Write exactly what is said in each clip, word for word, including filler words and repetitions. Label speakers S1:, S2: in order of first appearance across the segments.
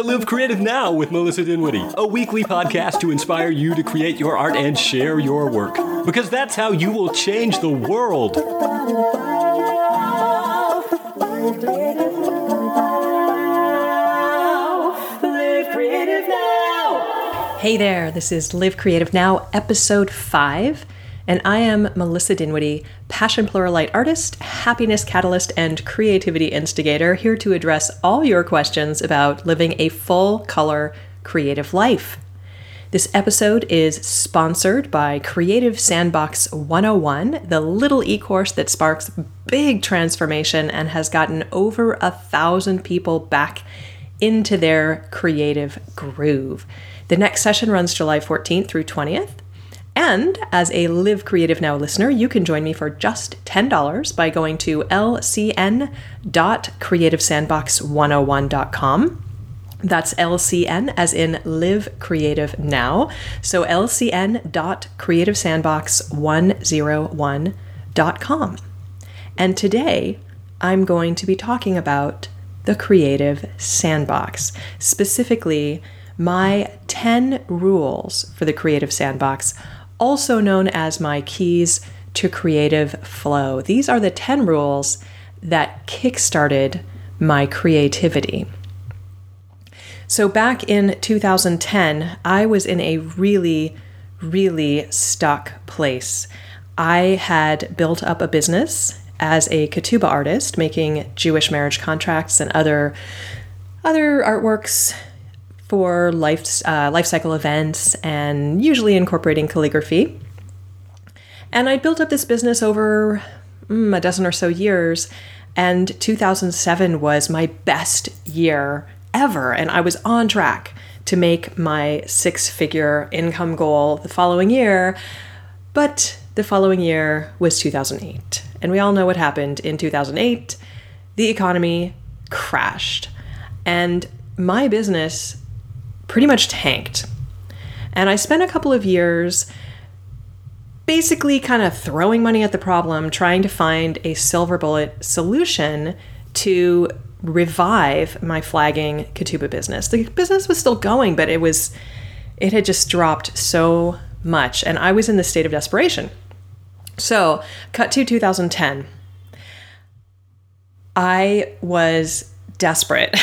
S1: to Live Creative Now with Melissa Dinwiddie, a weekly podcast to inspire you to create your art and share your work. Because that's how you will change the world. Live Creative Now.
S2: Hey there, this is Live Creative Now, episode five. And I am Melissa Dinwiddie, passion pluralite artist, happiness catalyst, and creativity instigator, here to address all your questions about living a full color creative life. This episode is sponsored by Creative Sandbox one oh one, the little e-course that sparks big transformation and has gotten over a thousand people back into their creative groove. The next session runs July fourteenth through twentieth. And as a Live Creative Now listener, you can join me for just ten dollars by going to l c n dot creative sandbox one oh one dot com. That's L C N as in Live Creative Now. So l c n dot creative sandbox one oh one dot com. And today I'm going to be talking about the Creative Sandbox, specifically my ten rules for the Creative Sandbox, also known as my keys to creative flow. These are the ten rules that kickstarted my creativity. So back in two thousand ten, I was in a really, really stuck place. I had built up a business as a ketubah artist, making Jewish marriage contracts and other, other artworks for life, uh, life cycle events, and usually incorporating calligraphy. And I built up this business over mm, a dozen or so years, and two thousand seven was my best year ever, and I was on track to make my six-figure income goal the following year, but the following year was two thousand eight, and we all know what happened in two thousand eight. The economy crashed, and my business pretty much tanked. And I spent a couple of years basically kind of throwing money at the problem, trying to find a silver bullet solution to revive my flagging ketubah business. The business was still going, but it was, it had just dropped so much, and I was in this state of desperation. So, cut to two thousand ten. I was desperate.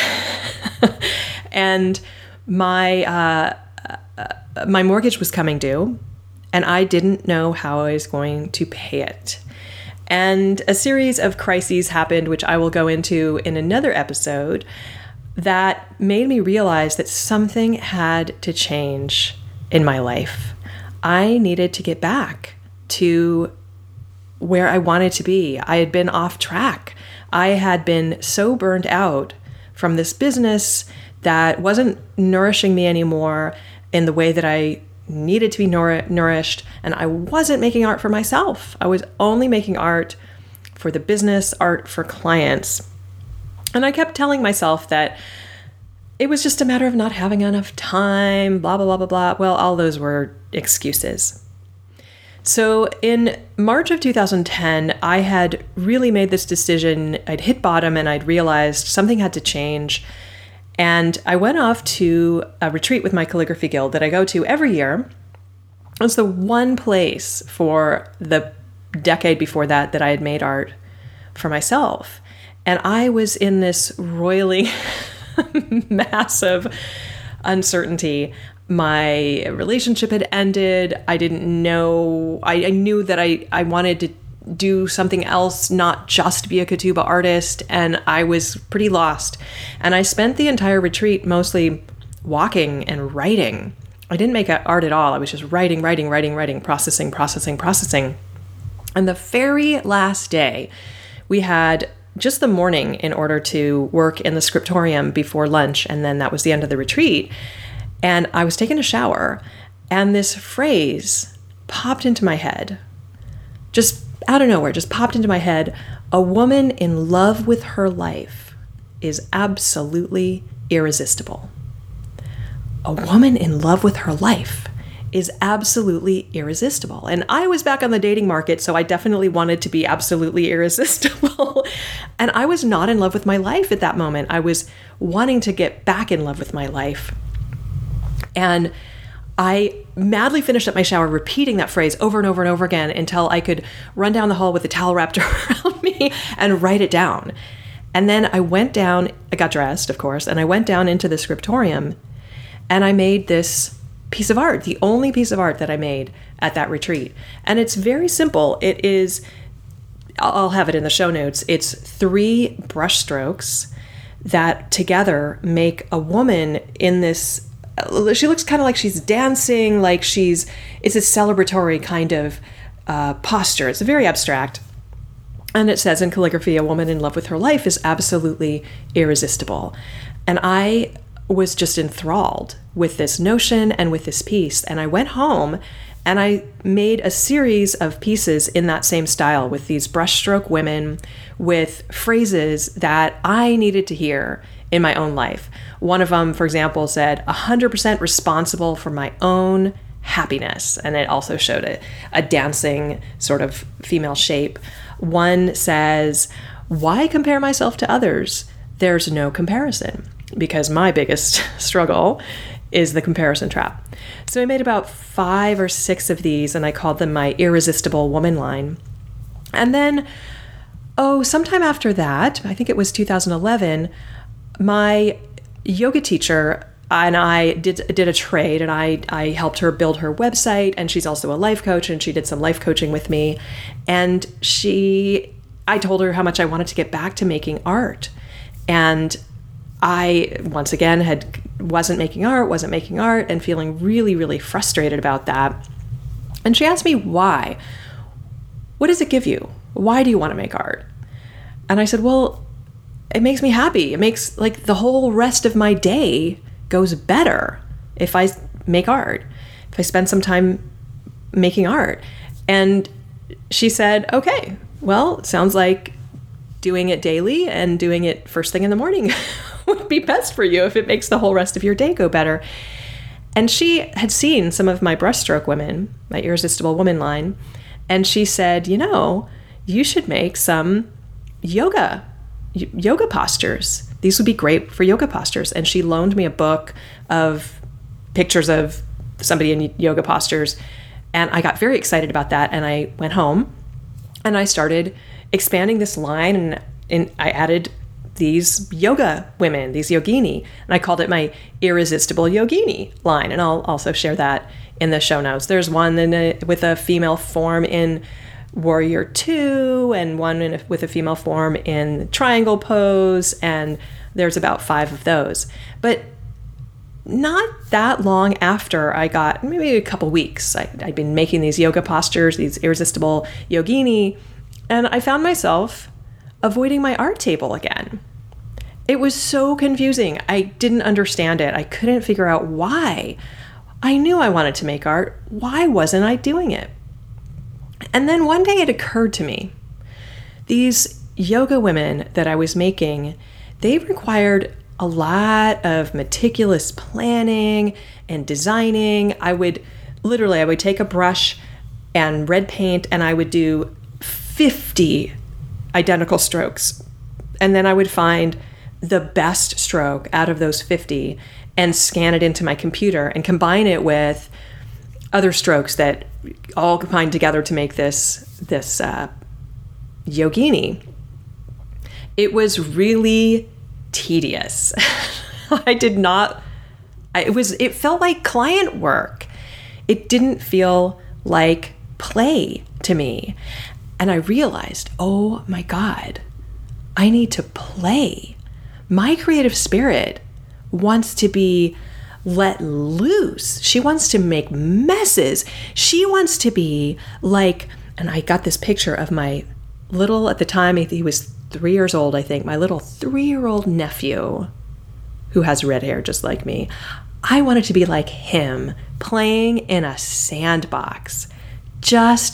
S2: And My uh, uh, my mortgage was coming due, and I didn't know how I was going to pay it. And a series of crises happened, which I will go into in another episode, that made me realize that something had to change in my life. I needed to get back to where I wanted to be. I had been off track. I had been so burned out from this business that wasn't nourishing me anymore in the way that I needed to be nour- nourished. And I wasn't making art for myself. I was only making art for the business, art for clients. And I kept telling myself that it was just a matter of not having enough time, blah, blah, blah, blah, blah. Well, all those were excuses. So in March of two thousand ten, I had really made this decision. I'd hit bottom and I'd realized something had to change. And I went off to a retreat with my calligraphy guild that I go to every year. It's the one place for the decade before that that I had made art for myself. And I was in this roiling, massive uncertainty. My relationship had ended. I didn't know, I, I knew that I, I wanted to do something else, not just be a ketubah artist, and I was pretty lost. And I spent the entire retreat mostly walking and writing. I didn't make art at all. I was just writing, writing, writing, writing, processing, processing, processing. And the very last day, we had just the morning in order to work in the scriptorium before lunch, and then that was the end of the retreat. And I was taking a shower, and this phrase popped into my head. Just out of nowhere, just popped into my head. A woman in love with her life is absolutely irresistible. A woman in love with her life is absolutely irresistible. And I was back on the dating market, so I definitely wanted to be absolutely irresistible. And I was not in love with my life at that moment. I was wanting to get back in love with my life. And I madly finished up my shower repeating that phrase over and over and over again until I could run down the hall with a towel wrapped around me and write it down. And then I went down, I got dressed, of course, and I went down into the scriptorium and I made this piece of art, the only piece of art that I made at that retreat. And it's very simple. It is, I'll have it in the show notes. It's three brush strokes that together make a woman in this, she looks kind of like she's dancing, like she's, it's a celebratory kind of uh, posture. It's very abstract. And it says in calligraphy, a woman in love with her life is absolutely irresistible. And I was just enthralled with this notion and with this piece. And I went home and I made a series of pieces in that same style with these brushstroke women with phrases that I needed to hear in my own life. One of them, for example, said, one hundred percent responsible for my own happiness. And it also showed a, a dancing sort of female shape. One says, why compare myself to others? There's no comparison. Because my biggest struggle is the comparison trap. So I made about five or six of these and I called them my irresistible woman line. And then, oh, sometime after that, I think it was two thousand eleven, my yoga teacher and I did did a trade and I, I helped her build her website, and she's also a life coach and she did some life coaching with me. And she, I told her how much I wanted to get back to making art. And I, once again, had wasn't making art, wasn't making art, and feeling really, really frustrated about that. And she asked me, why? What does it give you? Why do you want to make art? And I said, well, it makes me happy. It makes, like, the whole rest of my day goes better if I make art, if I spend some time making art. And she said, okay, well, it sounds like doing it daily and doing it first thing in the morning would be best for you if it makes the whole rest of your day go better. And she had seen some of my brushstroke women, my irresistible woman line, and she said, you know, you should make some yoga, y- yoga postures. These would be great for yoga postures. And she loaned me a book of pictures of somebody in yoga postures. And I got very excited about that. And I went home and I started expanding this line, and, and I added these yoga women, these yogini, and I called it my irresistible yogini line. And I'll also share that in the show notes. There's one in a, with a female form in Warrior Two, and one in a, with a female form in triangle pose, and there's about five of those. But not that long after I got, maybe a couple weeks, I, I'd been making these yoga postures, these irresistible yogini, and I found myself avoiding my art table again. It was so confusing. I didn't understand it. I couldn't figure out why. I knew I wanted to make art. Why wasn't I doing it? And then one day it occurred to me, these yoga women that I was making, they required a lot of meticulous planning and designing. I would literally, I would take a brush and red paint and I would do fifty identical strokes. And then I would find the best stroke out of those fifty and scan it into my computer and combine it with other strokes that all combined together to make this, this uh, yogini. It was really tedious. I did not, I, it was, it felt like client work. It didn't feel like play to me. And I realized, oh my God, I need to play. My creative spirit wants to be let loose. She wants to make messes. She wants to be like, and I got this picture of my little, at the time, he was three years old, I think, my little three-year-old nephew who has red hair just like me. I wanted to be like him, playing in a sandbox, just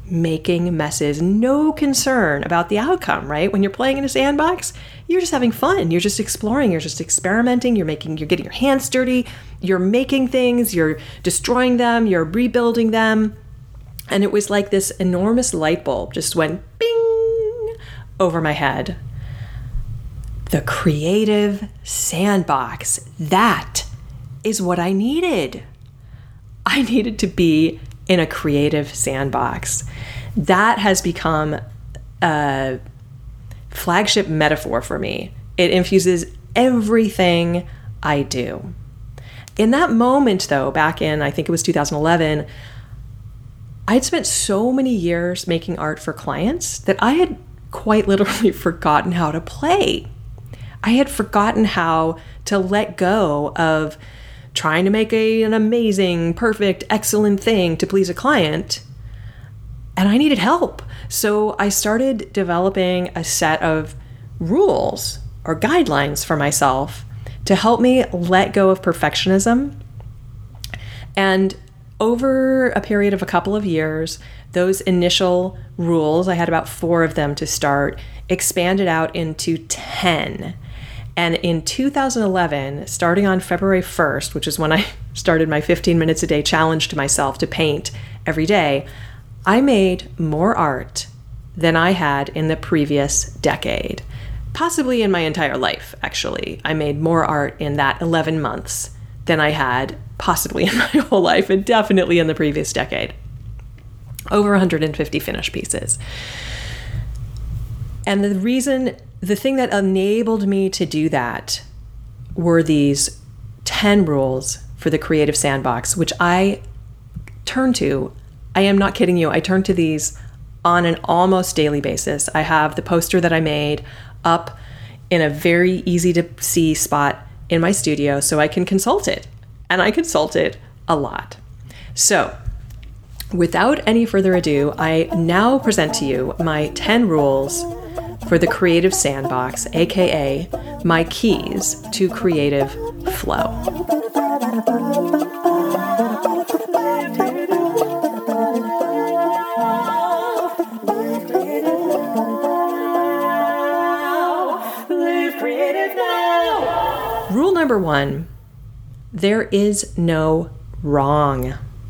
S2: making messes, no concern about the outcome, right? When you're playing in a sandbox, you're just having fun. You're just exploring, you're just experimenting, you're making, you're getting your hands dirty, you're making things, you're destroying them, you're rebuilding them. And it was like this enormous light bulb just went bing over my head. The creative sandbox, that is what I needed. I needed to be in a creative sandbox. That has become a flagship metaphor for me. It infuses everything I do. In that moment, though, back in, I think it was two thousand eleven, I'd spent so many years making art for clients that I had quite literally forgotten how to play. I had forgotten how to let go of trying to make a, an amazing, perfect, excellent thing to please a client. And I needed help. So I started developing a set of rules or guidelines for myself to help me let go of perfectionism. And over a period of a couple of years, those initial rules, I had about four of them to start, expanded out into ten. And in two thousand eleven, starting on February first, which is when I started my fifteen minutes a day challenge to myself to paint every day, I made more art than I had in the previous decade. Possibly in my entire life, actually. I made more art in that eleven months than I had possibly in my whole life, and definitely in the previous decade. Over one hundred fifty finished pieces. And the reason, the thing that enabled me to do that were these ten rules for the creative sandbox, which I turn to. I am not kidding you. I turn to these on an almost daily basis. I have the poster that I made up in a very easy to see spot in my studio so I can consult it. And I consult it a lot. So without any further ado, I now present to you my ten rules for the creative sandbox, aka my keys to creative flow. Rule number one, there is no wrong.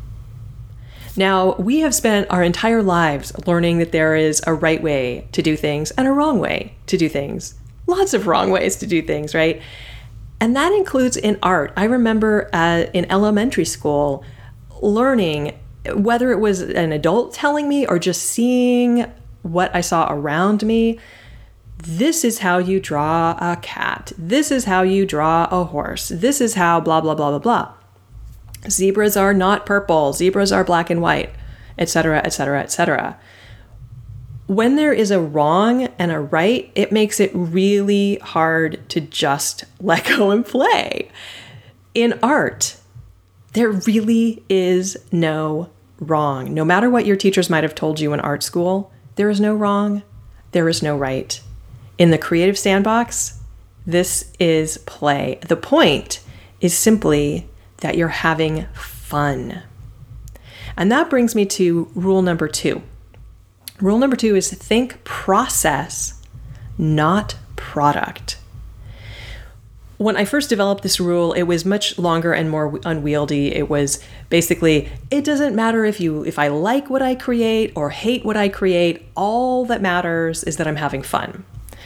S2: Now, we have spent our entire lives learning that there is a right way to do things and a wrong way to do things. Lots of wrong ways to do things, right? And that includes in art. I remember uh, in elementary school learning, whether it was an adult telling me or just seeing what I saw around me, this is how you draw a cat. This is how you draw a horse. This is how blah, blah, blah, blah, blah. Zebras are not purple. Zebras are black and white, et cetera, et cetera, et cetera. When there is a wrong and a right, it makes it really hard to just let go and play. In art, there really is no wrong. No matter what your teachers might have told you in art school, there is no wrong, there is no right. In the creative sandbox, this is play. The point is simply that you're having fun. And that brings me to rule number two. Rule number two is think process, not product. When I first developed this rule, it was much longer and more unwieldy. It was basically, it doesn't matter if you, if I like what I create or hate what I create, all that matters is that I'm having fun.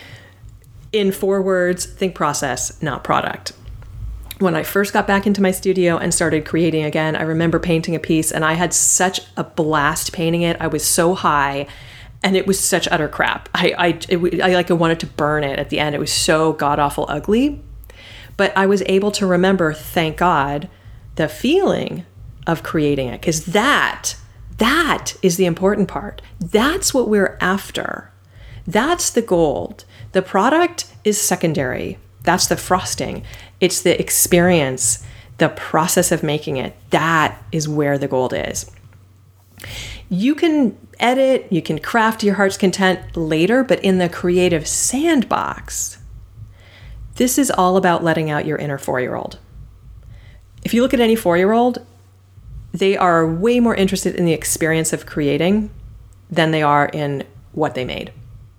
S2: In four words, think process, not product. When I first got back into my studio and started creating again, I remember painting a piece and I had such a blast painting it. I was so high and it was such utter crap. I I, it, I like I wanted to burn it at the end. It was so god-awful ugly. But I was able to remember, thank God, the feeling of creating it, because that, that is the important part. That's what we're after. That's the gold. The product is secondary. That's the frosting. It's the experience, the process of making it. That is where the gold is. You can edit, you can craft to your heart's content later, but in the creative sandbox, this is all about letting out your inner four-year-old. If you look at any four-year-old, they are way more interested in the experience of creating than they are in what they made.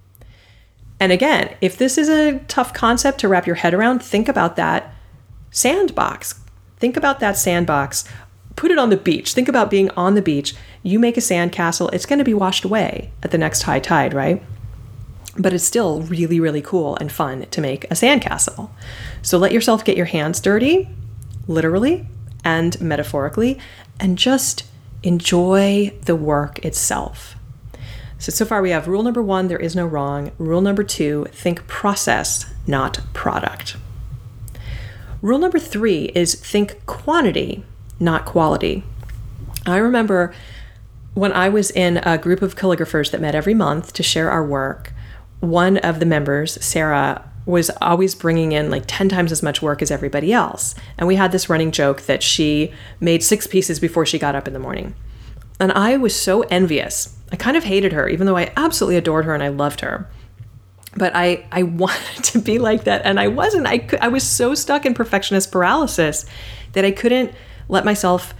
S2: And again, if this is a tough concept to wrap your head around, think about that sandbox. Think about that sandbox. Put it on the beach. Think about being on the beach. You make a sandcastle. It's going to be washed away at the next high tide, right? But it's still really, really cool and fun to make a sandcastle. So let yourself get your hands dirty, literally and metaphorically, and just enjoy the work itself. So, so far we have rule number one, there is no wrong. Rule number two, think process, not product. Rule number three is think quantity, not quality. I remember when I was in a group of calligraphers that met every month to share our work, one of the members, Sarah, was always bringing in like ten times as much work as everybody else. And we had this running joke that she made six pieces before she got up in the morning. And I was so envious. I kind of hated her, even though I absolutely adored her and I loved her. But I, I wanted to be like that, and I wasn't. I, I was so stuck in perfectionist paralysis that I couldn't let myself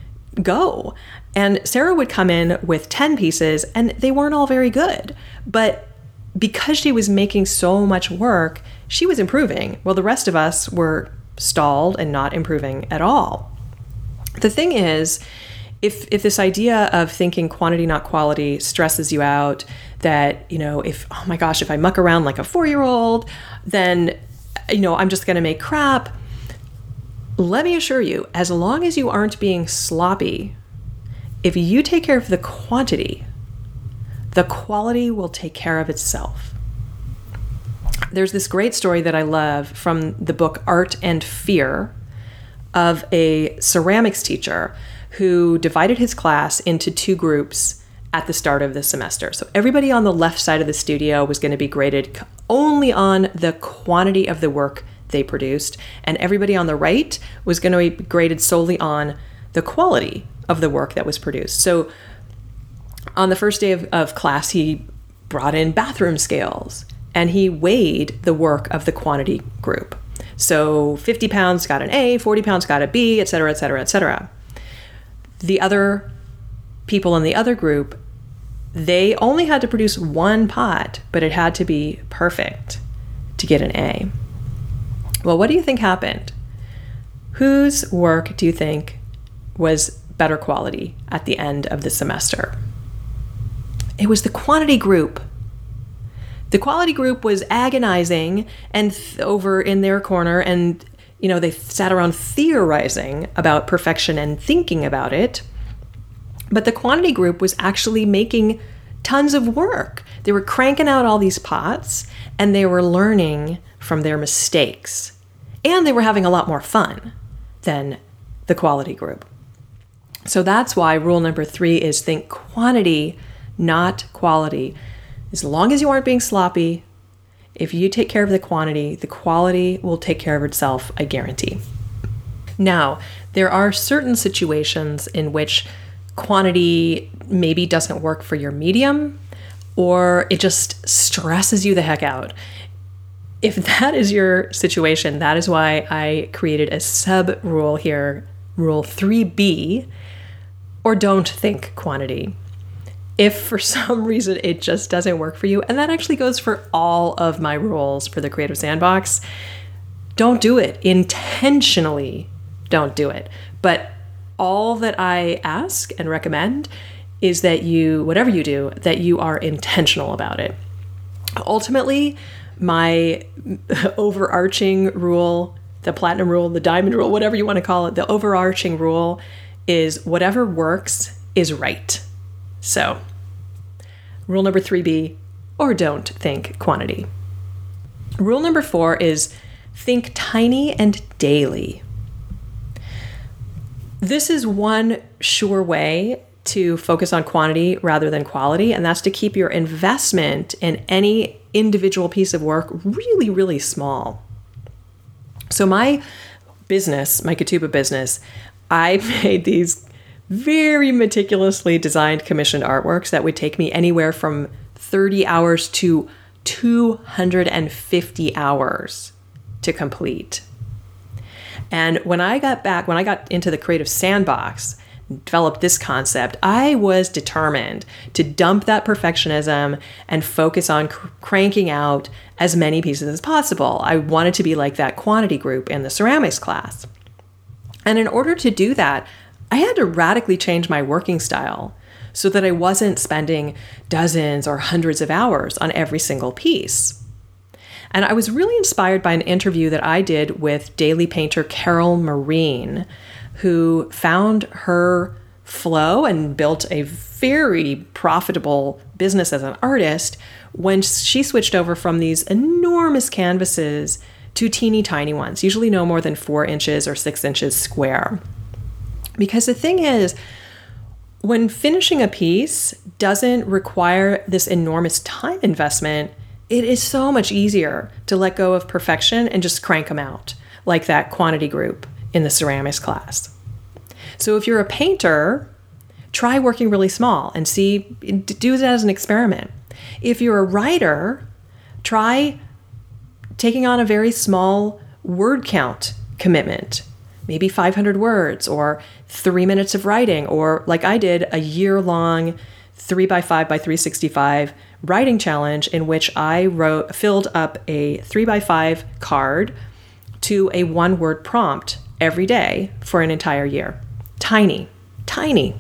S2: go. And Sarah would come in with ten pieces, and they weren't all very good. But because she was making so much work, she was improving, while the rest of us were stalled and not improving at all. The thing is, If if this idea of thinking quantity, not quality stresses you out, that, you know, if, oh my gosh, if I muck around like a four-year-old, then, you know, I'm just going to make crap. Let me assure you, as long as you aren't being sloppy, if you take care of the quantity, the quality will take care of itself. There's this great story that I love from the book Art and Fear of a ceramics teacher who divided his class into two groups at the start of the semester. So everybody on the left side of the studio was going to be graded only on the quantity of the work they produced, and everybody on the right was going to be graded solely on the quality of the work that was produced. So on the first day of, of class, he brought in bathroom scales, and he weighed the work of the quantity group. So fifty pounds got an A, forty pounds got a B, et cetera, et cetera, et cetera. The other people in the other group, they only had to produce one pot, but it had to be perfect to get an A. Well, what do you think happened? Whose work do you think was better quality at the end of the semester? It was the quantity group. The quality group was agonizing and th- over in their corner, and you know, they sat around theorizing about perfection and thinking about it. But the quantity group was actually making tons of work. They were cranking out all these pots, and they were learning from their mistakes. And they were having a lot more fun than the quality group. So that's why rule number three is think quantity, not quality. As long as you aren't being sloppy, if you take care of the quantity, the quality will take care of itself, I guarantee. Now, there are certain situations in which quantity maybe doesn't work for your medium, or it just stresses you the heck out. If that is your situation, that is why I created a sub rule here, rule three B, or don't think quantity. If for some reason it just doesn't work for you, and that actually goes for all of my rules for the Creative Sandbox, don't do it. Intentionally don't do it. But all that I ask and recommend is that you, whatever you do, that you are intentional about it. Ultimately, my overarching rule, the platinum rule, the diamond rule, whatever you want to call it, the overarching rule is whatever works is right. So, rule number three B, or don't think quantity. Rule number four is think tiny and daily. This is one sure way to focus on quantity rather than quality, and that's to keep your investment in any individual piece of work really, really small. So my business, my Katuba business, I made these very meticulously designed commissioned artworks that would take me anywhere from thirty hours to two hundred fifty hours to complete. And when I got back, when I got into the Creative Sandbox, developed this concept, I was determined to dump that perfectionism and focus on cr- cranking out as many pieces as possible. I wanted to be like that quantity group in the ceramics class. And in order to do that, I had to radically change my working style so that I wasn't spending dozens or hundreds of hours on every single piece. And I was really inspired by an interview that I did with daily painter Carol Marine, who found her flow and built a very profitable business as an artist when she switched over from these enormous canvases to teeny tiny ones, usually no more than four inches or six inches square. Because the thing is, when finishing a piece doesn't require this enormous time investment, it is so much easier to let go of perfection and just crank them out, like that quantity group in the ceramics class. So if you're a painter, try working really small and see, do it as an experiment. If you're a writer, try taking on a very small word count commitment, maybe five hundred words or three minutes of writing, or like I did, a year-long three by five by three sixty-five writing challenge in which I wrote, filled up a three by five card to a one-word prompt every day for an entire year. Tiny, tiny.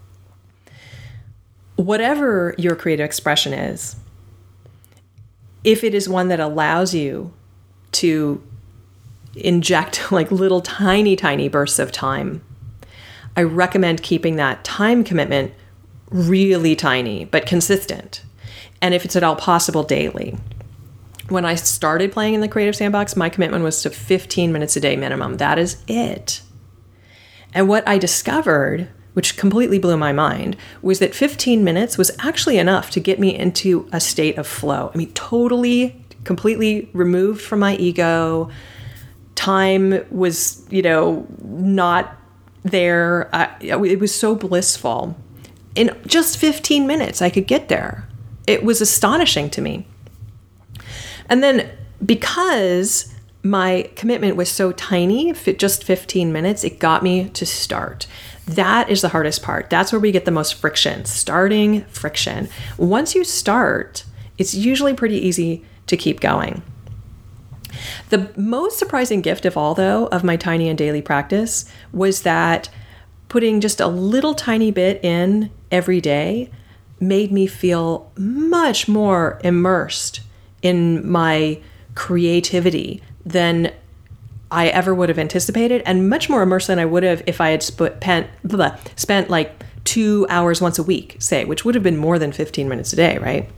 S2: Whatever your creative expression is, if it is one that allows you to inject like little tiny, tiny bursts of time, I recommend keeping that time commitment really tiny, but consistent. And if it's at all possible, daily. When I started playing in the Creative Sandbox, my commitment was to fifteen minutes a day minimum. That is it. And what I discovered, which completely blew my mind, was that fifteen minutes was actually enough to get me into a state of flow. I mean, totally, completely removed from my ego. Time was, you know, not there. I, it was so blissful. In just fifteen minutes, I could get there. It was astonishing to me. And then because my commitment was so tiny, just fifteen minutes, it got me to start. That is the hardest part. That's where we get the most friction, starting friction. Once you start, it's usually pretty easy to keep going. The most surprising gift of all, though, of my tiny and daily practice was that putting just a little tiny bit in every day made me feel much more immersed in my creativity than I ever would have anticipated, and much more immersed than I would have if I had sp- pen, blah, spent like two hours once a week, say, which would have been more than fifteen minutes a day, right?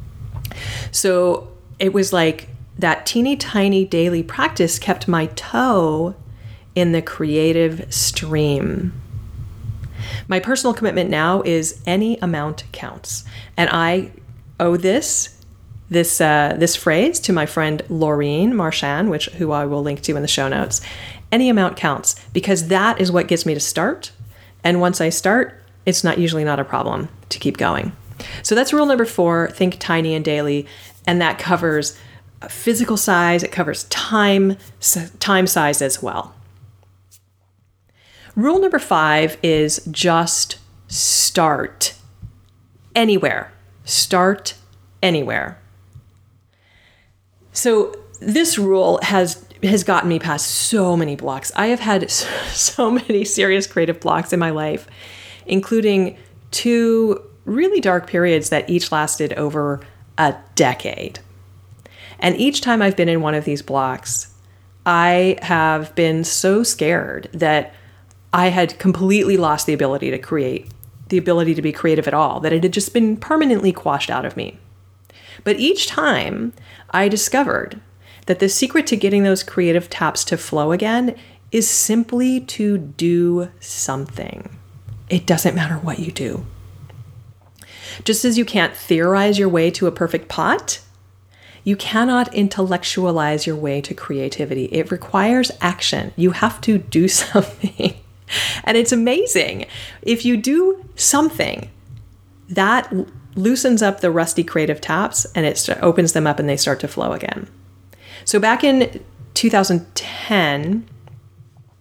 S2: So it was like that teeny tiny daily practice kept my toe in the creative stream. My personal commitment now is any amount counts. And I owe this this uh, this phrase to my friend Laureen Marchand, which who I will link to in the show notes. Any amount counts, because that is what gets me to start. And once I start, it's not usually not a problem to keep going. So that's rule number four, think tiny and daily. And that covers physical size, it covers time, time size as well. Rule number five is just start anywhere. Start anywhere. So this rule has has gotten me past so many blocks. I have had so many serious creative blocks in my life, including two really dark periods that each lasted over a decade. And each time I've been in one of these blocks, I have been so scared that I had completely lost the ability to create, the ability to be creative at all, that it had just been permanently quashed out of me. But each time I discovered that the secret to getting those creative taps to flow again is simply to do something. It doesn't matter what you do. Just as you can't theorize your way to a perfect pot, you cannot intellectualize your way to creativity. It requires action. You have to do something. And it's amazing. If you do something, that loosens up the rusty creative taps and it opens them up and they start to flow again. So back in two thousand ten,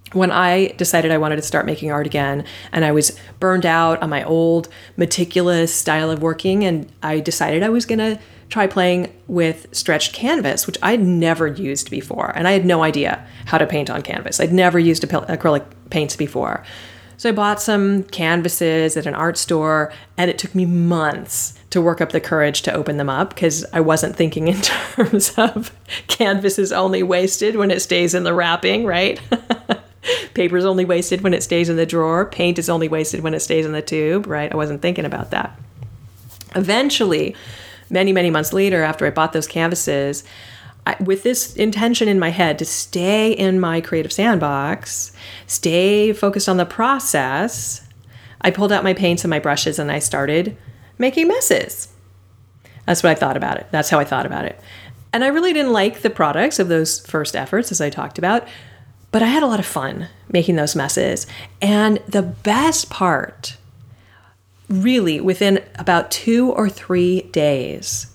S2: when I decided I wanted to start making art again, and I was burned out on my old meticulous style of working, and I decided I was going to try playing with stretched canvas, which I'd never used before. And I had no idea how to paint on canvas. I'd never used acrylic paints before. So I bought some canvases at an art store, and it took me months to work up the courage to open them up because I wasn't thinking in terms of canvas is only wasted when it stays in the wrapping, right? Paper is only wasted when it stays in the drawer. Paint is only wasted when it stays in the tube, right? I wasn't thinking about that. Eventually, many, many months later, after I bought those canvases, I, with this intention in my head to stay in my creative sandbox, stay focused on the process, I pulled out my paints and my brushes and I started making messes. That's what I thought about it. That's how I thought about it. And I really didn't like the products of those first efforts, as I talked about, but I had a lot of fun making those messes. And the best part, really, within about two or three days,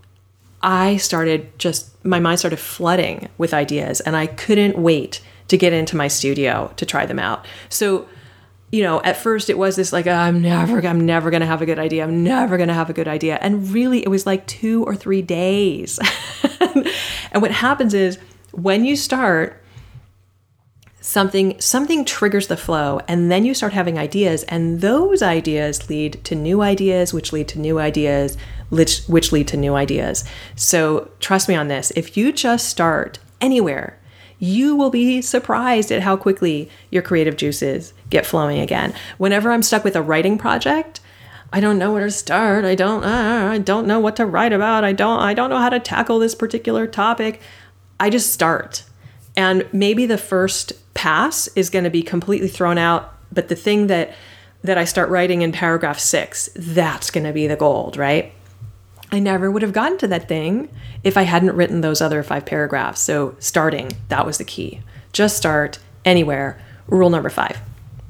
S2: I started just, my mind started flooding with ideas, and I couldn't wait to get into my studio to try them out. So, you know, at first it was this like, oh, I'm never, I'm never going to have a good idea. I'm never going to have a good idea. And really it was like two or three days. And what happens is when you start, something, something triggers the flow, and then you start having ideas, and those ideas lead to new ideas, which lead to new ideas, which, which lead to new ideas. So trust me on this. If you just start anywhere, you will be surprised at how quickly your creative juices get flowing again. Whenever I'm stuck with a writing project, I don't know where to start. I don't, uh, I don't know what to write about. I don't, I don't know how to tackle this particular topic. I just start. And maybe the first pass is going to be completely thrown out, but the thing that, that I start writing in paragraph six, that's going to be the gold, right? I never would have gotten to that thing if I hadn't written those other five paragraphs. So starting, that was the key. Just start anywhere. Rule number five.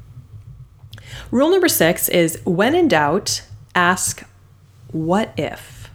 S2: Rule number six is when in doubt, ask what if.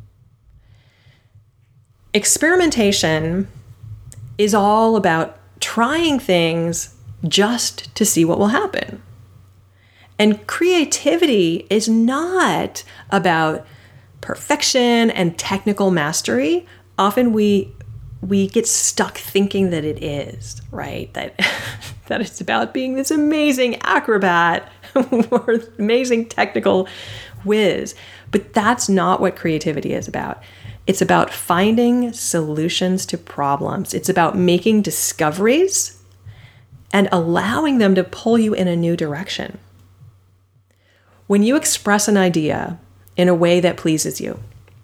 S2: Experimentation is all about trying things just to see what will happen. And creativity is not about perfection and technical mastery. Often we we get stuck thinking that it is, right? That that it's about being this amazing acrobat or amazing technical whiz. But that's not what creativity is about. It's about finding solutions to problems. It's about making discoveries and allowing them to pull you in a new direction. When you express an idea in a way that pleases you,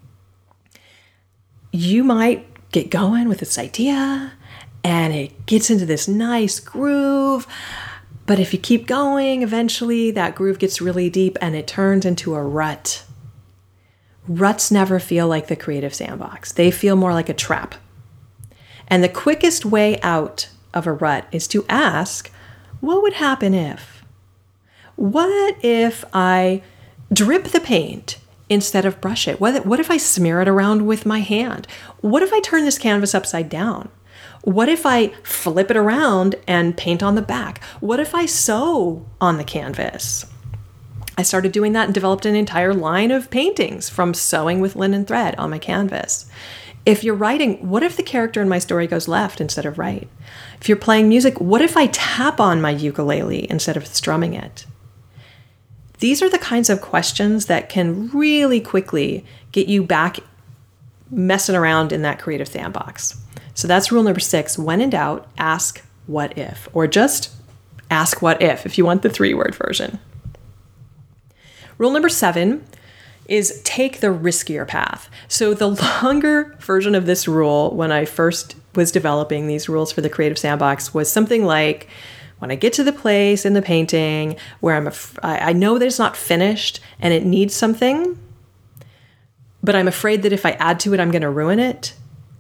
S2: you might get going with this idea and it gets into this nice groove. But if you keep going, eventually that groove gets really deep and it turns into a rut. Ruts never feel like the creative sandbox. They feel more like a trap. And the quickest way out of a rut is to ask, what would happen if? What if I drip the paint instead of brush it? What, what if I smear it around with my hand? What if I turn this canvas upside down? What if I flip it around and paint on the back? What if I sew on the canvas? I started doing that and developed an entire line of paintings from sewing with linen thread on my canvas. If you're writing, what if the character in my story goes left instead of right? If you're playing music, what if I tap on my ukulele instead of strumming it? These are the kinds of questions that can really quickly get you back messing around in that creative sandbox. So that's rule number six. When in doubt, ask what if, or just ask what if, if you want the three-word version. Rule number seven is take the riskier path. So the longer version of this rule, when I first was developing these rules for the Creative Sandbox, was something like, when I get to the place in the painting where I'm, af- I know that it's not finished and it needs something, but I'm afraid that if I add to it, I'm going to ruin it.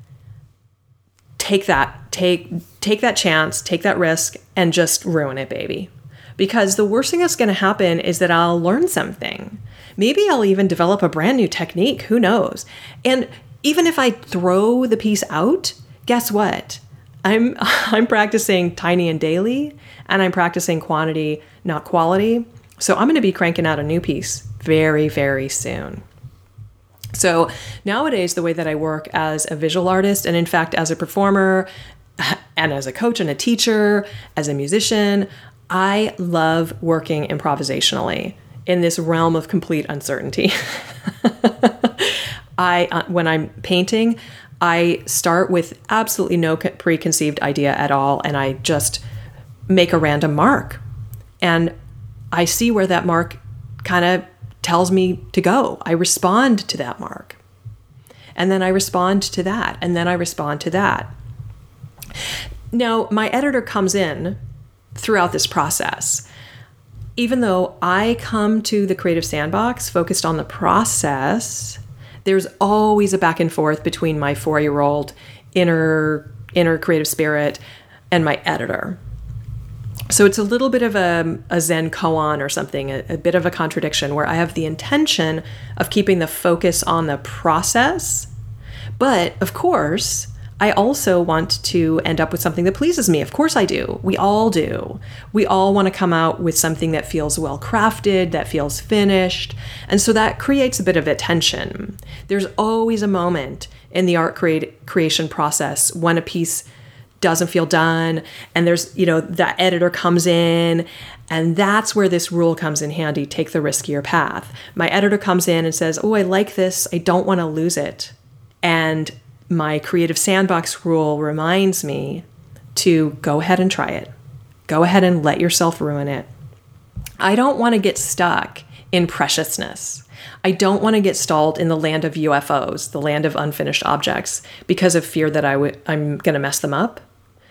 S2: Take that, take, take that chance, take that risk, and just ruin it, baby. Because the worst thing that's going to happen is that I'll learn something. Maybe I'll even develop a brand new technique. Who knows? And even if I throw the piece out, guess what? I'm I'm practicing tiny and daily, and I'm practicing quantity, not quality. So I'm going to be cranking out a new piece very, very soon. So nowadays, the way that I work as a visual artist, and in fact, as a performer, and as a coach and a teacher, as a musician, I love working improvisationally in this realm of complete uncertainty. I, uh, when I'm painting, I start with absolutely no preconceived idea at all, and I just make a random mark. And I see where that mark kind of tells me to go. I respond to that mark. And then I respond to that, and then I respond to that. Now, my editor comes in throughout this process. Even though I come to the Creative Sandbox focused on the process, there's always a back and forth between my four-year-old inner inner creative spirit and my editor. So it's a little bit of a, a Zen koan or something, a, a bit of a contradiction where I have the intention of keeping the focus on the process. But of course, I also want to end up with something that pleases me. Of course I do. We all do. We all want to come out with something that feels well crafted, that feels finished. And so that creates a bit of a tension. There's always a moment in the art create, creation process when a piece doesn't feel done, and there's, you know, that editor comes in, and that's where this rule comes in handy. Take the riskier path. My editor comes in and says, oh, I like this. I don't want to lose it. And my Creative Sandbox rule reminds me to go ahead and try it. Go ahead and let yourself ruin it. I don't want to get stuck in preciousness. I don't want to get stalled in the land of U F Os, the land of unfinished objects, because of fear that I w- I'm going to mess them up.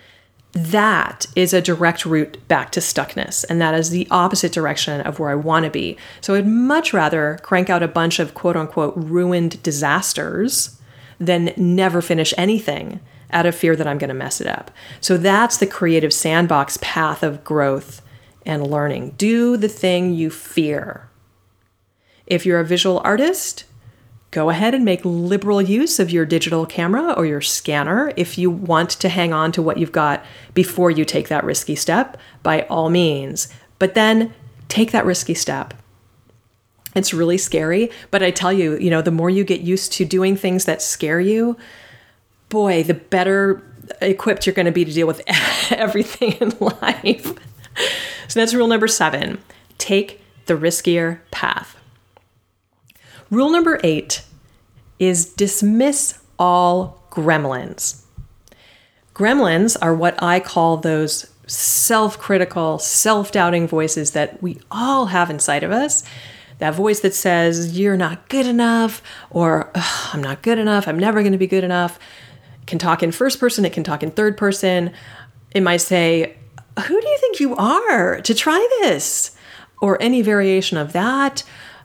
S2: That is a direct route back to stuckness, and that is the opposite direction of where I want to be. So I'd much rather crank out a bunch of quote-unquote ruined disasters than never finish anything out of fear that I'm going to mess it up. So that's the Creative Sandbox path of growth and learning. Do the thing you fear. If you're a visual artist, go ahead and make liberal use of your digital camera or your scanner. If you want to hang on to what you've got before you take that risky step, by all means. But then take that risky step. It's really scary, but I tell you, you know, the more you get used to doing things that scare you, boy, the better equipped you're going to be to deal with everything in life. So that's rule number seven. Take the riskier path. Rule number eight is dismiss all gremlins. Gremlins are what I call those self-critical, self-doubting voices that we all have inside of us. That voice that says, you're not good enough, or I'm not good enough, I'm never going to be good enough. It can talk in first person, it can talk in third person. It might say, who do you think you are to try this? Or any variation of that.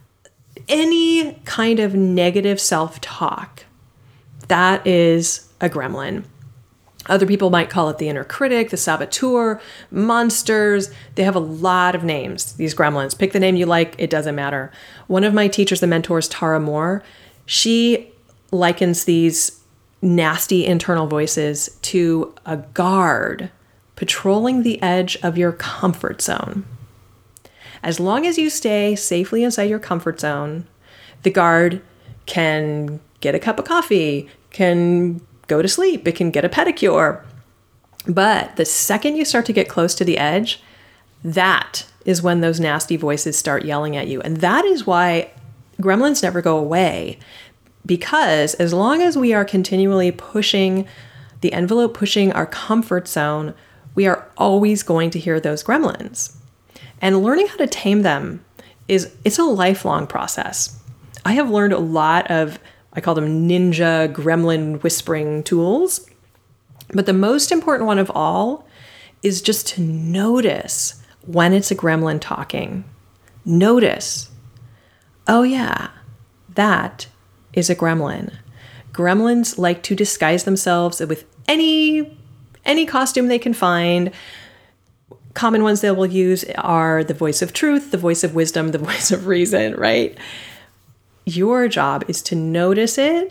S2: Any kind of negative self-talk. That is a gremlin. Other people might call it the inner critic, the saboteur, monsters. They have a lot of names, these gremlins. Pick the name you like, it doesn't matter. One of my teachers and mentors, Tara Moore, she likens these nasty internal voices to a guard patrolling the edge of your comfort zone. As long as you stay safely inside your comfort zone, the guard can get a cup of coffee, can go to sleep, it can get a pedicure. But the second you start to get close to the edge, that is when those nasty voices start yelling at you. And that is why gremlins never go away. Because as long as we are continually pushing the envelope, pushing our comfort zone, we are always going to hear those gremlins. And learning how to tame them is, it's a lifelong process. I have learned a lot of, I call them ninja gremlin whispering tools. But the most important one of all is just to notice when it's a gremlin talking. Notice, oh yeah, that is a gremlin. Gremlins like to disguise themselves with any, any costume they can find. Common ones they will use are the voice of truth, the voice of wisdom, the voice of reason, right? Your job is to notice it,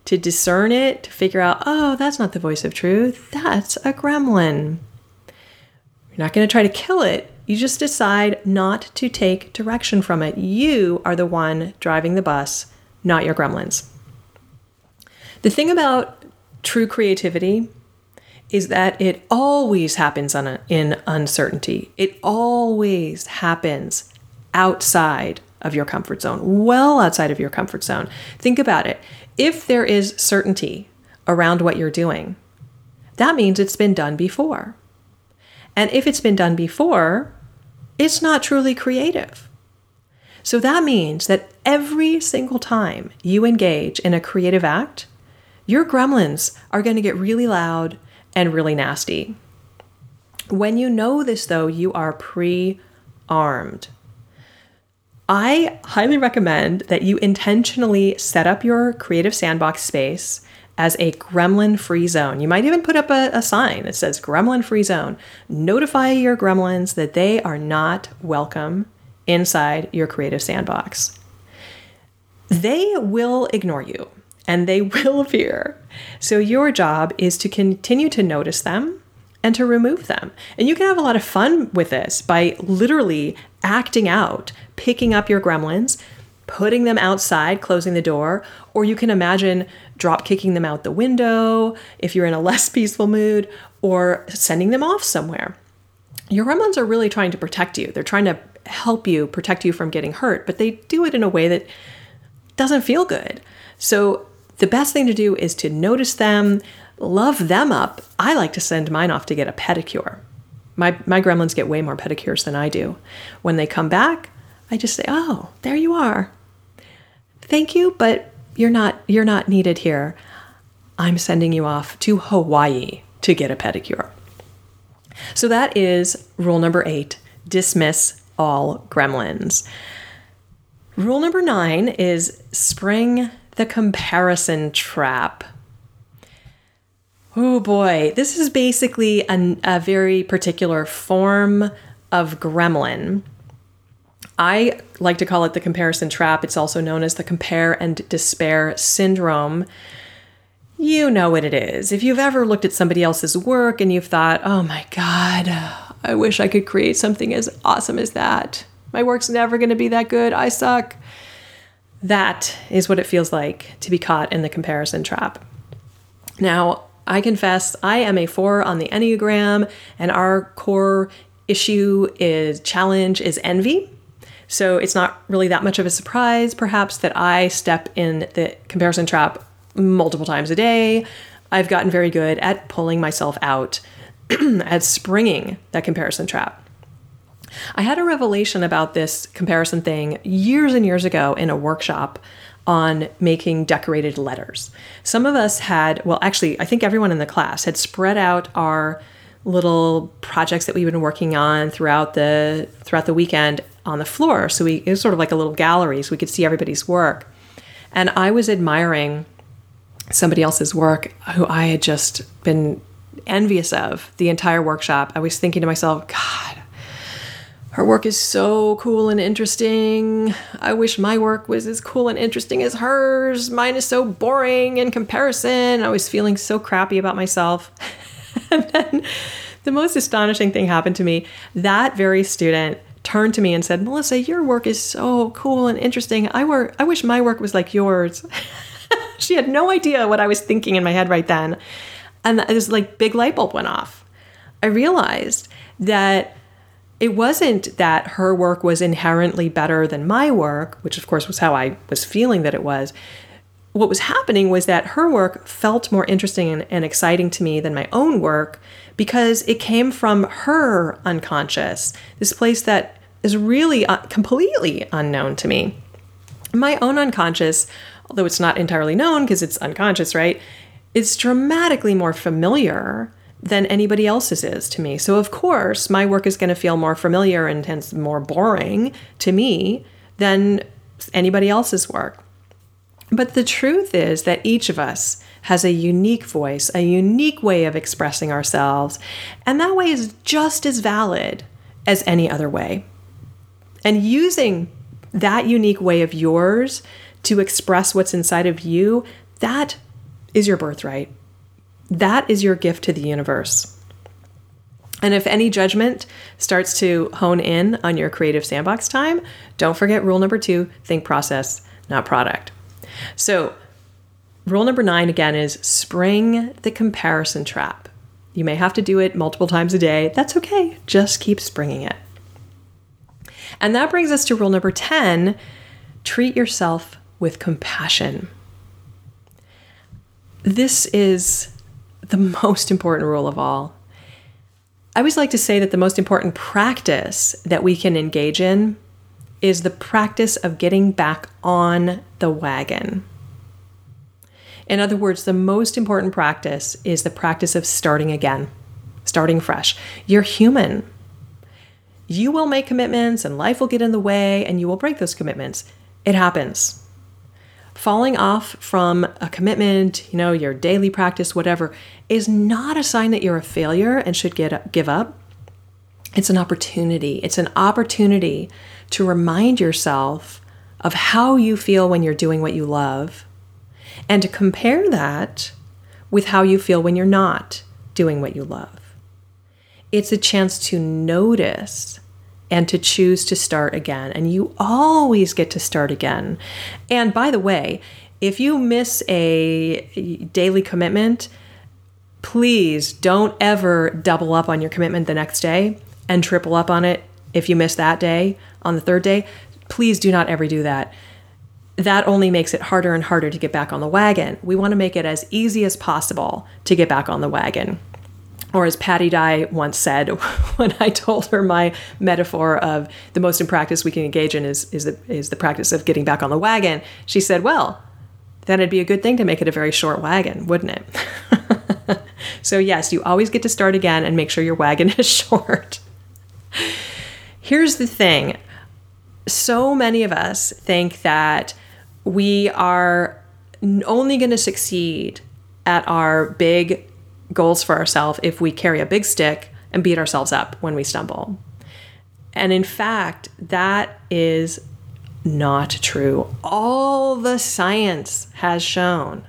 S2: to discern it, to figure out, oh, that's not the voice of truth. That's a gremlin. You're not going to try to kill it. You just decide not to take direction from it. You are the one driving the bus, not your gremlins. The thing about true creativity is that it always happens on a, in uncertainty. It always happens outside of your comfort zone, well outside of your comfort zone. Think about it. If there is certainty around what you're doing, that means it's been done before. And if it's been done before, it's not truly creative. So that means that every single time you engage in a creative act, your gremlins are going to get really loud and really nasty. When you know this, though, you are pre-armed. I highly recommend that you intentionally set up your creative sandbox space as a gremlin-free zone. You might even put up a, a sign that says gremlin-free zone. Notify your gremlins that they are not welcome inside your creative sandbox. They will ignore you and they will appear. So your job is to continue to notice them and to remove them. And you can have a lot of fun with this by literally acting out, picking up your gremlins, putting them outside, closing the door, or you can imagine drop kicking them out the window if you're in a less peaceful mood, or sending them off somewhere. Your gremlins are really trying to protect you. They're trying to help you, protect you from getting hurt, but they do it in a way that doesn't feel good. So the best thing to do is to notice them, love them up. I like to send mine off to get a pedicure. My my gremlins get way more pedicures than I do. When they come back, I just say, "Oh, there you are. Thank you, but you're not you're not needed here. I'm sending you off to Hawaii to get a pedicure." So that is rule number eight, dismiss all gremlins. Rule number nine is spring the comparison trap. Oh boy, this is basically a, a very particular form of gremlin. I like to call it the comparison trap. It's also known as the compare and despair syndrome. You know what it is. If you've ever looked at somebody else's work and you've thought, oh my God, I wish I could create something as awesome as that. My work's never going to be that good. I suck. That is what it feels like to be caught in the comparison trap. Now, I confess I am a four on the Enneagram, and our core issue is challenge is envy. So it's not really that much of a surprise, perhaps, that I step in the comparison trap multiple times a day. I've gotten very good at pulling myself out, at springing that comparison trap. I had a revelation about this comparison thing years and years ago in a workshop on making decorated letters. Some of us had, well, actually, I think everyone in the class had spread out our little projects that we've been working on throughout the throughout the weekend on the floor. So we, it was sort of like a little gallery, so we could see everybody's work. And I was admiring somebody else's work who I had just been envious of the entire workshop. I was thinking to myself, God, her work is so cool and interesting. I wish my work was as cool and interesting as hers. Mine is so boring in comparison. I was feeling so crappy about myself. And then the most astonishing thing happened to me. That very student turned to me and said, Melissa, your work is so cool and interesting. I were, I wish my work was like yours. She had no idea what I was thinking in my head right then. And it was like big light bulb went off. I realized that it wasn't that her work was inherently better than my work, which of course was how I was feeling that it was. What was happening was that her work felt more interesting and, and exciting to me than my own work because it came from her unconscious, this place that is really uh, completely unknown to me. My own unconscious, although it's not entirely known because it's unconscious, right? It's dramatically more familiar than anybody else's is to me. So of course, my work is going to feel more familiar and hence more boring to me than anybody else's work. But the truth is that each of us has a unique voice, a unique way of expressing ourselves, and that way is just as valid as any other way. And using that unique way of yours to express what's inside of you, that is your birthright. That is your gift to the universe. And if any judgment starts to hone in on your creative sandbox time, don't forget rule number two, think process, not product. So rule number nine, again, is spring the comparison trap. You may have to do it multiple times a day. That's okay. Just keep springing it. And that brings us to rule number ten, treat yourself with compassion. This is the most important rule of all. I always like to say that the most important practice that we can engage in is the practice of getting back on the wagon. In other words, the most important practice is the practice of starting again, starting fresh. You're human. You will make commitments and life will get in the way and you will break those commitments. It happens. Falling off from a commitment, you know, your daily practice, whatever, is not a sign that you're a failure and should get give up. It's an opportunity. It's an opportunity to remind yourself of how you feel when you're doing what you love and to compare that with how you feel when you're not doing what you love. It's a chance to notice and to choose to start again. And you always get to start again. And by the way, if you miss a daily commitment, please don't ever double up on your commitment the next day and triple up on it if you miss that day on the third day. Please do not ever do that. That only makes it harder and harder to get back on the wagon. We want to make it as easy as possible to get back on the wagon. Or as Patty Dye once said, when I told her my metaphor of the most in practice we can engage in is, is, the, is the practice of getting back on the wagon, she said, well, then it'd be a good thing to make it a very short wagon, wouldn't it? So yes, you always get to start again and make sure your wagon is short. Here's the thing. So many of us think that we are only going to succeed at our big goals for ourselves if we carry a big stick and beat ourselves up when we stumble. And in fact, that is not true. All the science has shown,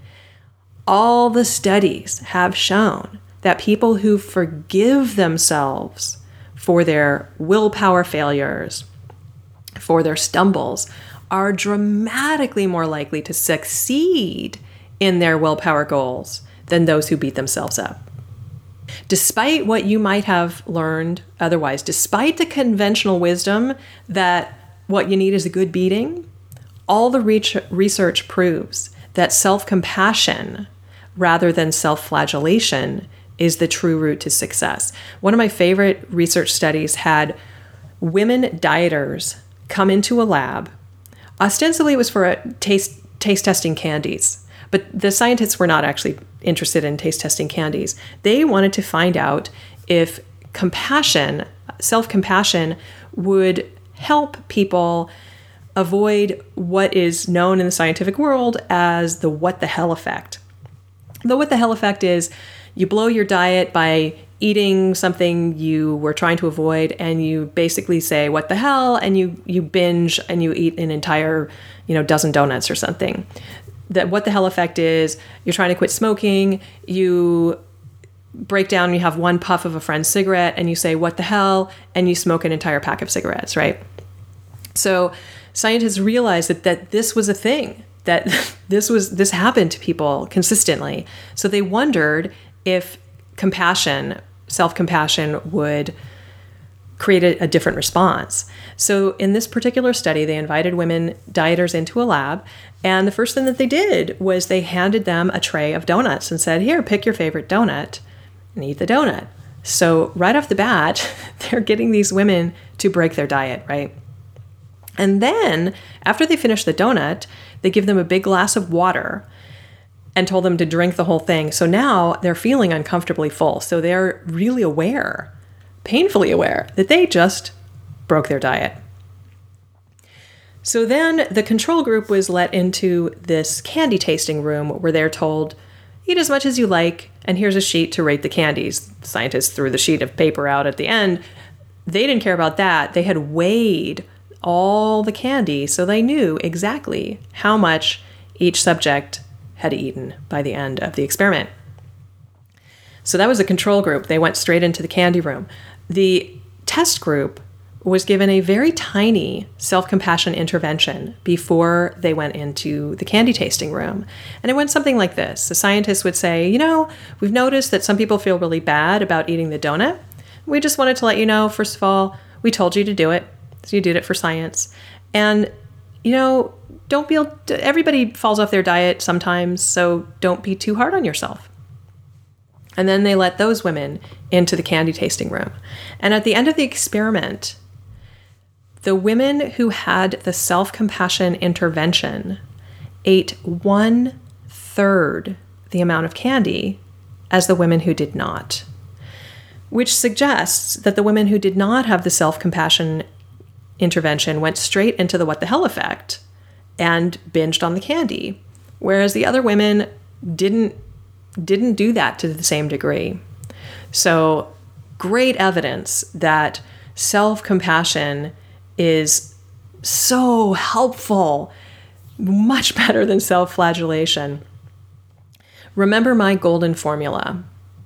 S2: all the studies have shown that people who forgive themselves for their willpower failures, for their stumbles, are dramatically more likely to succeed in their willpower goals than those who beat themselves up. Despite what you might have learned otherwise, despite the conventional wisdom that what you need is a good beating, all the research proves that self-compassion rather than self-flagellation is the true route to success. One of my favorite research studies had women dieters come into a lab. Ostensibly, it was for a taste taste testing candies, but the scientists were not actually interested in taste testing candies. They wanted to find out if compassion, self-compassion, would help people avoid what is known in the scientific world as the what the hell effect. The what the hell effect is you blow your diet by eating something you were trying to avoid, and you basically say, what the hell? And you, you binge and you eat an entire, you know, dozen donuts or something. That what the hell effect is you're trying to quit smoking, you break down, you have one puff of a friend's cigarette and you say, what the hell? And you smoke an entire pack of cigarettes, right? So scientists realized that, that this was a thing, that this was, this happened to people consistently. So they wondered if compassion, self-compassion would create a, a different response. So in this particular study, they invited women dieters into a lab, and the first thing that they did was they handed them a tray of donuts and said, here, pick your favorite donut and eat the donut. So right off the bat, they're getting these women to break their diet, right? And then after they finish the donut, they give them a big glass of water and told them to drink the whole thing. So now they're feeling uncomfortably full. So they're really aware, painfully aware, that they just broke their diet. So then the control group was let into this candy tasting room where they're told, eat as much as you like, and here's a sheet to rate the candies. Scientists threw the sheet of paper out at the end. They didn't care about that. They had weighed all the candy, so they knew exactly how much each subject had eaten by the end of the experiment. So that was a control group. They went straight into the candy room. The test group was given a very tiny self-compassion intervention before they went into the candy tasting room. And it went something like this. The scientists would say, you know, we've noticed that some people feel really bad about eating the donut. We just wanted to let you know, first of all, we told you to do it. So you did it for science. And, you know, don't be, everybody falls off their diet sometimes, so don't be too hard on yourself. And then they let those women into the candy tasting room. And at the end of the experiment, the women who had the self-compassion intervention ate one third the amount of candy as the women who did not, which suggests that the women who did not have the self-compassion intervention went straight into the what the hell effect and binged on the candy, whereas the other women didn't didn't do that to the same degree. So great evidence that self-compassion is so helpful, much better than self-flagellation. Remember my golden formula.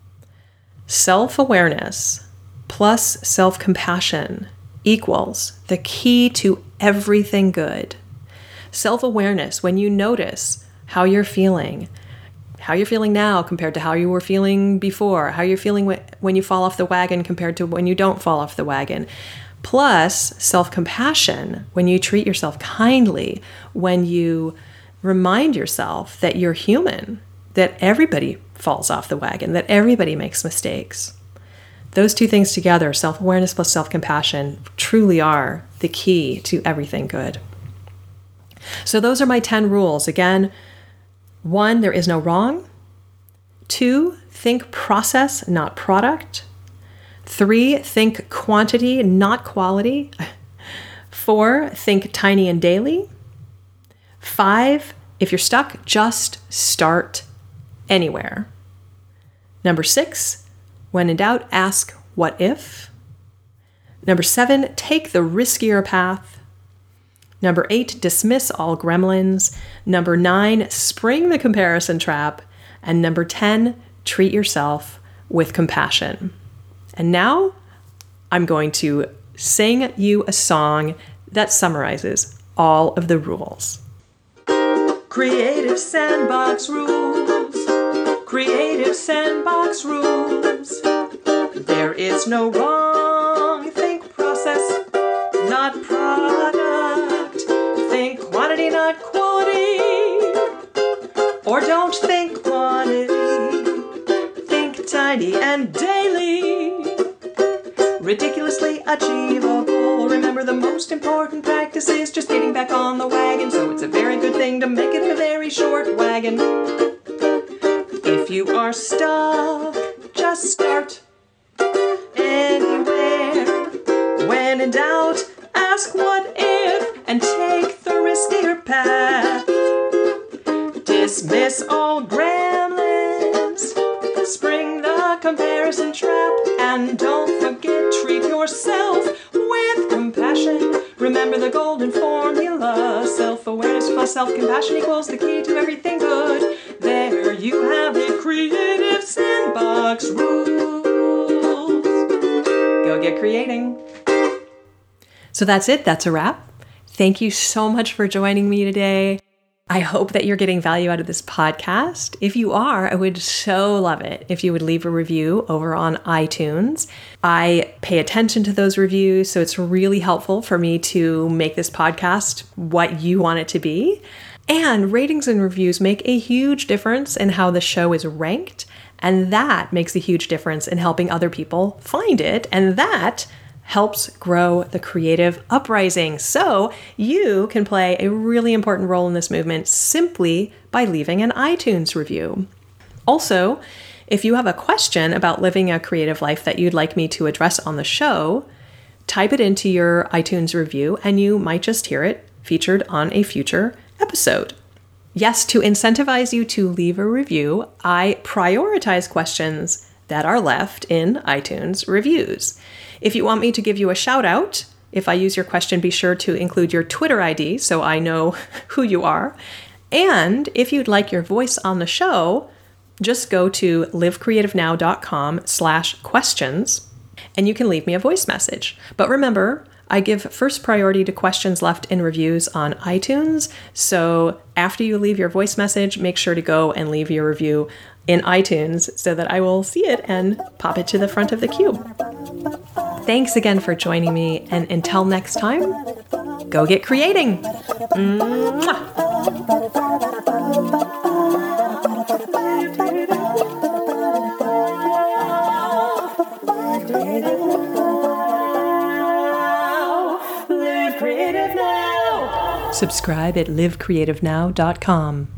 S2: Self-awareness plus self-compassion equals the key to everything good. Self-awareness, when you notice how you're feeling, how you're feeling now compared to how you were feeling before, how you're feeling when you fall off the wagon compared to when you don't fall off the wagon. Plus self-compassion, when you treat yourself kindly, when you remind yourself that you're human, that everybody falls off the wagon, that everybody makes mistakes. Those two things together, self-awareness plus self-compassion, truly are the key to everything good. So those are my ten rules. Again, one, there is no wrong. Two, think process, not product. Three, think quantity, not quality. Four, think tiny and daily. Five, if you're stuck, just start anywhere. Number six, when in doubt, ask what if. Number seven, take the riskier path. Number eight, dismiss all gremlins. Number nine, spring the comparison trap. And number ten, treat yourself with compassion. And now I'm going to sing you a song that summarizes all of the rules. Creative Sandbox rules. Creative Sandbox rules. There is no wrong. Think process, not product. Think quantity, not quality. Or don't think quantity. Think tiny and daily. Ridiculously achievable. Remember, the most important practice is just getting back on the wagon. So it's a very good thing to make it a very short wagon. If you are stuck, just start anywhere. When in doubt, ask what if and take the riskier path. Dismiss all gremlins. Spring the comparison trap. And don't forget, treat yourself with compassion. Remember the golden formula. Self-awareness plus self-compassion equals the key to everything good. There you have it, Creative Sandbox rules. Go get creating. So that's it. That's a wrap. Thank you so much for joining me today. I hope that you're getting value out of this podcast. If you are, I would so love it if you would leave a review over on iTunes. I pay attention to those reviews, so it's really helpful for me to make this podcast what you want it to be. And ratings and reviews make a huge difference in how the show is ranked, and that makes a huge difference in helping other people find it, and that helps grow the creative uprising. So you can play a really important role in this movement simply by leaving an iTunes review. Also, if you have a question about living a creative life that you'd like me to address on the show, type it into your iTunes review and you might just hear it featured on a future episode. Yes, to incentivize you to leave a review, I prioritize questions that are left in iTunes reviews. If you want me to give you a shout out, if I use your question, be sure to include your Twitter I D so I know who you are. And if you'd like your voice on the show, just go to livecreativenow.com slash questions and you can leave me a voice message. But remember, I give first priority to questions left in reviews on iTunes. So after you leave your voice message, make sure to go and leave your review in iTunes so that I will see it and pop it to the front of the queue. Thanks again for joining me, and until next time, go get creating. Mwah. Live creative now. Subscribe at live creative now dot com.